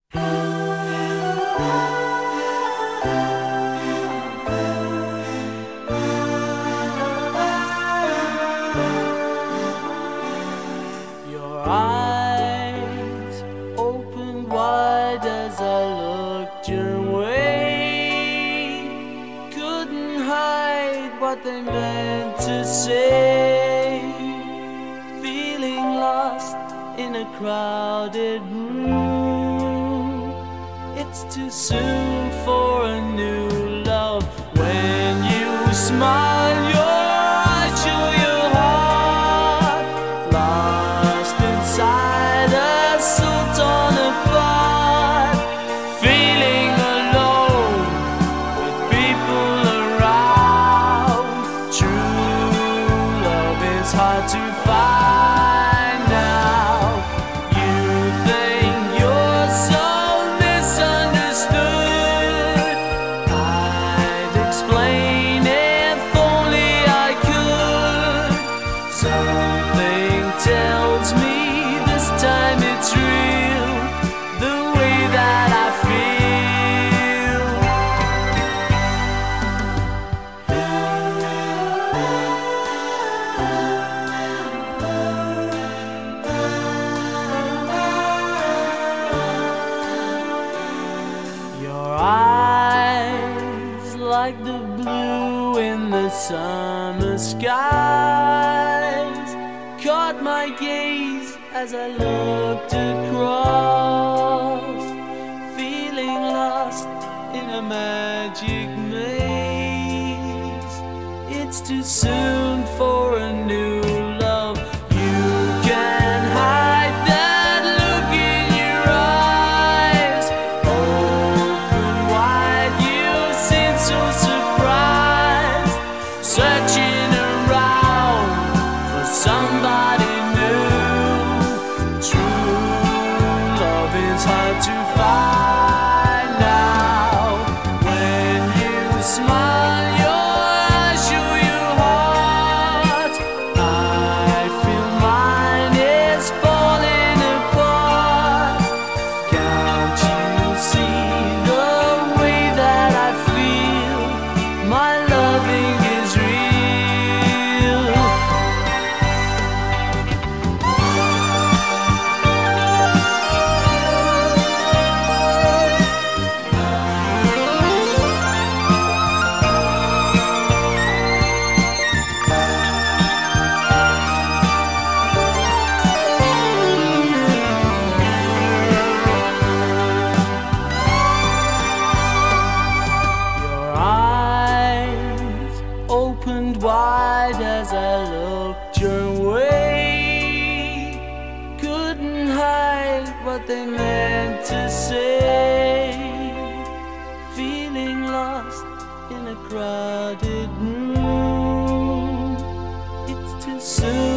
Your eyes opened wide as I looked your way. Couldn't hide what they meant to say. Feeling lost in a crowded room. It's too soon for a new love. When you smile, your eyes show your heart. Lost inside a soul torn apart. Feeling alone with people around. True love is hard to find now. You think you're so misunderstood. I'd explain if only I could. Something tells me this time it's real, the way that I feel. Your eyes, like the blue in the summer skies, caught my gaze as I looked across. Feeling lost in a magic maze. It's too soon for a new love. You can hide that look in your eyes. Open wide, you seem so surprised. Searching around for somebody new. True love is hard to find now. When you smile, your eyes show your heart. I feel mine is falling apart. Can't you see the way that I feel? My loving is real. Your eyes opened wide as I looked your way. Couldn't hide what they meant to say. Feeling lost in a crowded room. It's too soon